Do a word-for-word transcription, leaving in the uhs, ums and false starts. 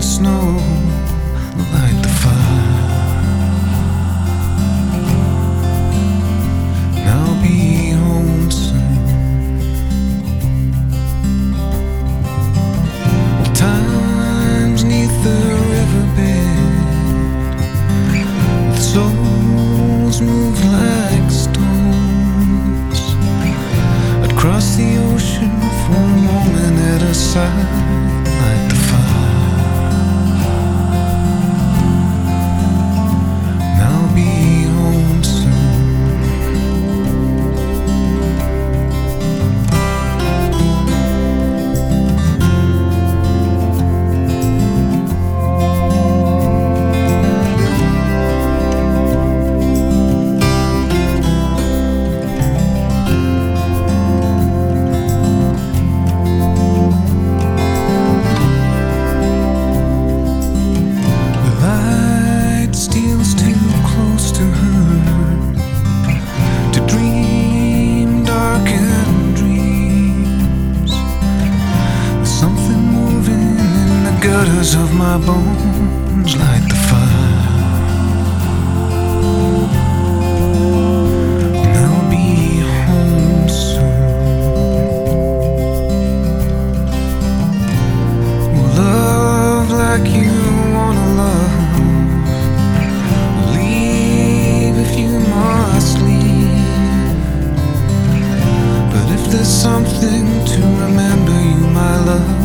the snow, light the fire. And I'll be home soon. Well, times neath the riverbed, with souls move like stones. I'd cross the ocean for a moment at a side, light the fire. And I'll be home soon. Gutters of my bones, light the fire. And I'll be home soon. Well, love like you wanna love, leave if you must leave. But if there's something to remember you, my love,